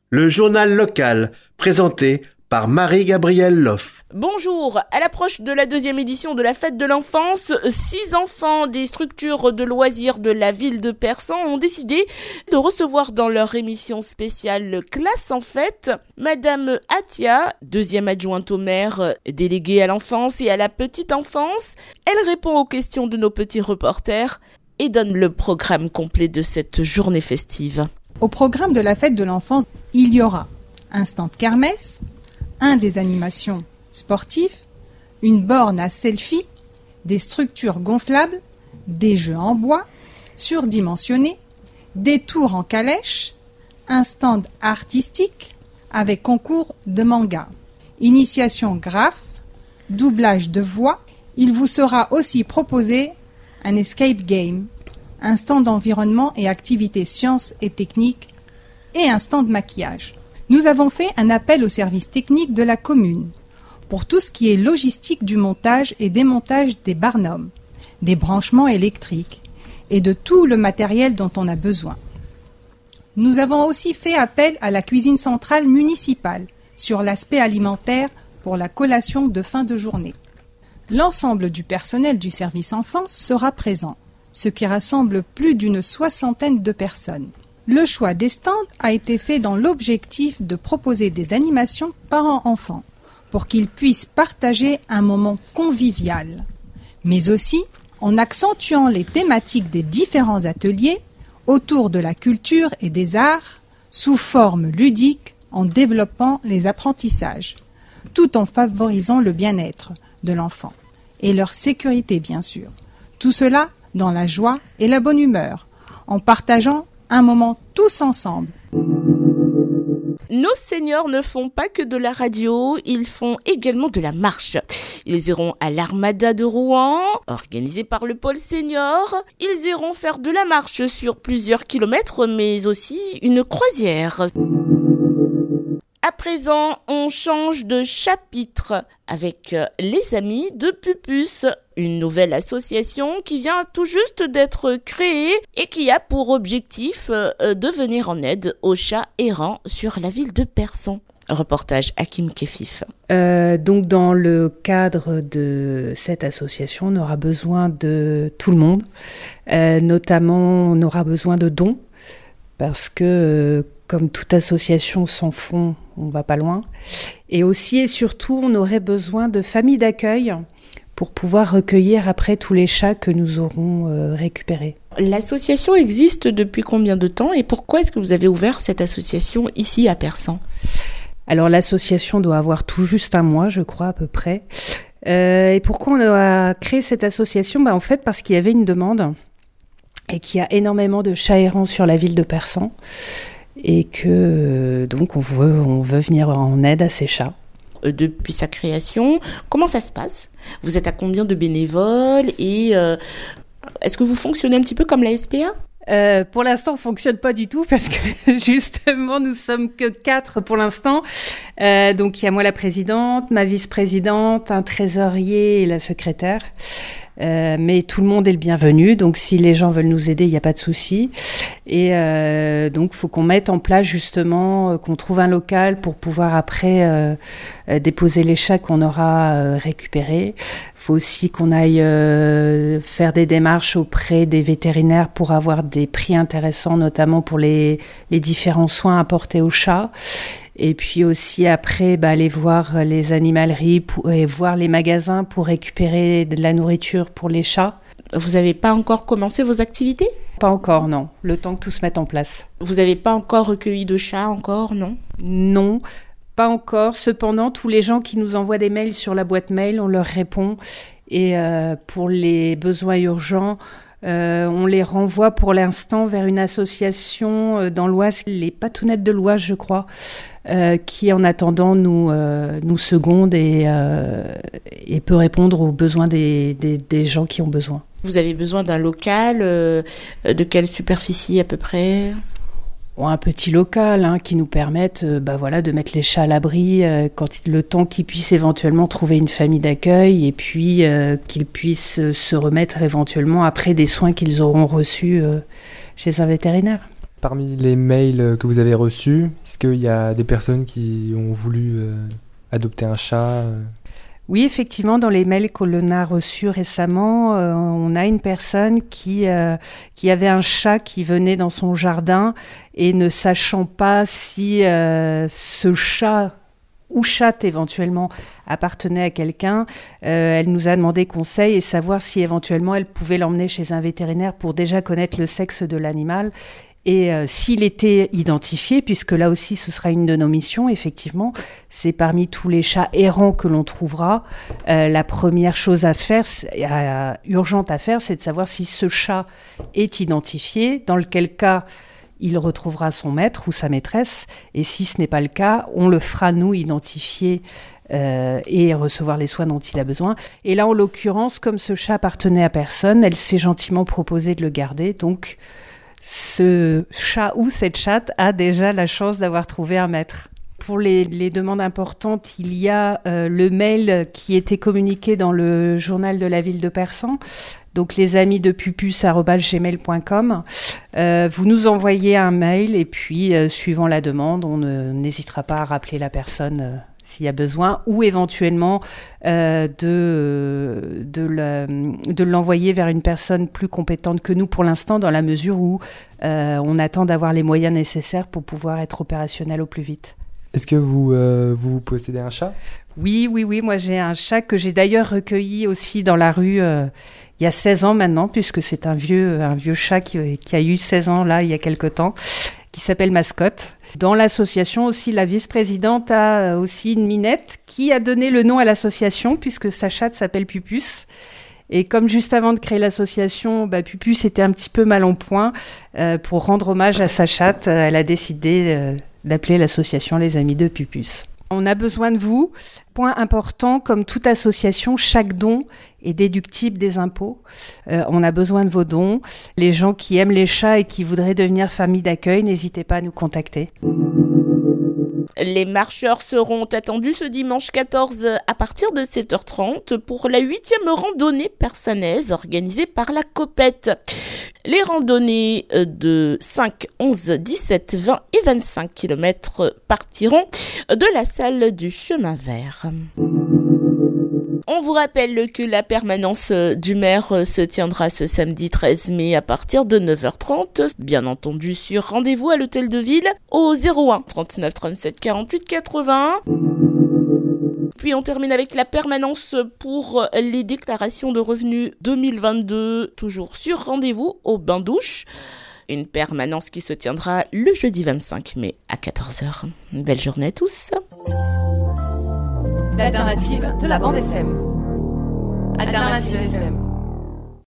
Le journal local, présenté par Marie-Gabrielle Loff. Bonjour, à l'approche de la deuxième édition de la fête de l'enfance, 6 enfants des structures de loisirs de la ville de Persan ont décidé de recevoir dans leur émission spéciale Classe en fête, Madame Atia, deuxième adjointe au maire, déléguée à l'enfance et à la petite enfance. Elle répond aux questions de nos petits reporters et donne le programme complet de cette journée festive. Au programme de la fête de l'enfance, il y aura un stand kermesse, des animations sportives, une borne à selfie, des structures gonflables, des jeux en bois, surdimensionnés, des tours en calèche, un stand artistique avec concours de manga, initiation graphe, doublage de voix. Il vous sera aussi proposé un escape game, un stand environnement et activités sciences et techniques et un stand maquillage. Nous avons fait un appel aux services techniques de la commune pour tout ce qui est logistique du montage et démontage des barnums, des branchements électriques et de tout le matériel dont on a besoin. Nous avons aussi fait appel à la cuisine centrale municipale sur l'aspect alimentaire pour la collation de fin de journée. L'ensemble du personnel du service enfance sera présent, ce qui rassemble plus d'une 60aine de personnes. Le choix des stands a été fait dans l'objectif de proposer des animations parents-enfants pour qu'ils puissent partager un moment convivial, mais aussi en accentuant les thématiques des différents ateliers autour de la culture et des arts sous forme ludique en développant les apprentissages, tout en favorisant le bien-être de l'enfant et leur sécurité bien sûr. Tout cela dans la joie et la bonne humeur, en partageant un moment tous ensemble. Nos seniors ne font pas que de la radio, ils font également de la marche. Ils iront à l'Armada de Rouen, organisée par le pôle senior. Ils iront faire de la marche sur plusieurs kilomètres, mais aussi une croisière. À présent, on change de chapitre avec les Amis de Pupus, une nouvelle association qui vient tout juste d'être créée et qui a pour objectif de venir en aide aux chats errants sur la ville de Persan. Reportage Hakim Kefif. Donc dans le cadre de cette association, on aura besoin de tout le monde. Notamment, on aura besoin de dons parce que comme toute association sans fonds, on va pas loin. Et aussi et surtout, on aurait besoin de familles d'accueil pour pouvoir recueillir après tous les chats que nous aurons récupérés. L'association existe depuis combien de temps et pourquoi est-ce que vous avez ouvert cette association ici à Persan ? Alors l'association doit avoir tout juste un mois, je crois à peu près. Et pourquoi on a créé cette association ? En fait, parce qu'il y avait une demande et qu'il y a énormément de chats errants sur la ville de Persan. Et que donc on veut venir en aide à ces chats. Depuis sa création, comment ça se passe ? Vous êtes à combien de bénévoles et est-ce que vous fonctionnez un petit peu comme la SPA ? Pour l'instant, on fonctionne pas du tout parce que justement, nous sommes que 4 pour l'instant. Donc, il y a moi la présidente, ma vice-présidente, un trésorier et la secrétaire. Mais tout le monde est le bienvenu, donc si les gens veulent nous aider, il n'y a pas de souci. Et donc, il faut qu'on mette en place justement, qu'on trouve un local pour pouvoir après déposer les chats qu'on aura récupérés. Il faut aussi qu'on aille faire des démarches auprès des vétérinaires pour avoir des prix intéressants, notamment pour les différents soins apportés aux chats. Et puis aussi après, aller voir les animaleries et voir les magasins pour récupérer de la nourriture pour les chats. Vous n'avez pas encore commencé vos activités ? Pas encore, non. Le temps que tout se mette en place. Vous n'avez pas encore recueilli de chats encore, non ? Non, pas encore. Cependant, tous les gens qui nous envoient des mails sur la boîte mail, on leur répond. Et pour les besoins urgents, on les renvoie pour l'instant vers une association dans l'Oise, les Patounettes de l'Oise, je crois, qui en attendant nous seconde et peut répondre aux besoins des gens qui ont besoin. Vous avez besoin d'un local, de quelle superficie à peu près ? Un petit local qui nous permette de mettre les chats à l'abri le temps qu'ils puissent éventuellement trouver une famille d'accueil et puis qu'ils puissent se remettre éventuellement après des soins qu'ils auront reçus chez un vétérinaire. Parmi les mails que vous avez reçus, est-ce qu'il y a des personnes qui ont voulu adopter un chat Oui, effectivement, dans les mails que l'on a reçus récemment, on a une personne qui avait un chat qui venait dans son jardin et ne sachant pas si ce chat ou chatte éventuellement appartenait à quelqu'un, elle nous a demandé conseil et savoir si éventuellement elle pouvait l'emmener chez un vétérinaire pour déjà connaître le sexe de l'animal. Et s'il était identifié, puisque là aussi ce sera une de nos missions, effectivement, c'est parmi tous les chats errants que l'on trouvera, la première chose à faire, urgente à faire, c'est de savoir si ce chat est identifié, dans lequel cas il retrouvera son maître ou sa maîtresse, et si ce n'est pas le cas, on le fera nous identifier et recevoir les soins dont il a besoin. Et là, en l'occurrence, comme ce chat appartenait à personne, elle s'est gentiment proposée de le garder, donc ce chat ou cette chatte a déjà la chance d'avoir trouvé un maître. Pour les demandes importantes, il y a le mail qui était communiqué dans le journal de la ville de Persan, donc lesamidepupus@gmail.com. Vous nous envoyez un mail et puis, suivant la demande, on n'hésitera pas à rappeler la personne s'il y a besoin, ou éventuellement de l'envoyer vers une personne plus compétente que nous pour l'instant, dans la mesure où on attend d'avoir les moyens nécessaires pour pouvoir être opérationnel au plus vite. Est-ce que vous possédez un chat ? Oui, moi j'ai un chat que j'ai d'ailleurs recueilli aussi dans la rue il y a 16 ans maintenant, puisque c'est un vieux chat qui a eu 16 ans là il y a quelque temps, qui s'appelle Mascotte. Dans l'association aussi, la vice-présidente a aussi une minette qui a donné le nom à l'association puisque sa chatte s'appelle Pupus. Et comme juste avant de créer l'association, Pupus était un petit peu mal en point, pour rendre hommage à sa chatte, elle a décidé d'appeler l'association Les Amis de Pupus. On a besoin de vous. Point important, comme toute association, chaque don est déductible des impôts. On a besoin de vos dons. Les gens qui aiment les chats et qui voudraient devenir famille d'accueil, n'hésitez pas à nous contacter. Les marcheurs seront attendus ce dimanche 14 à partir de 7h30 pour la 8e randonnée persanaise organisée par la Copette. Les randonnées de 5, 11, 17, 20 et 25 km partiront de la salle du Chemin Vert. On vous rappelle que la permanence du maire se tiendra ce samedi 13 mai à partir de 9h30, bien entendu sur rendez-vous à l'hôtel de ville au 01 39 37 48 80. Puis on termine avec la permanence pour les déclarations de revenus 2022, toujours sur rendez-vous au bain-douche. Une permanence qui se tiendra le jeudi 25 mai à 14h. Belle journée à tous. L'alternative de la bande FM. Alternative FM.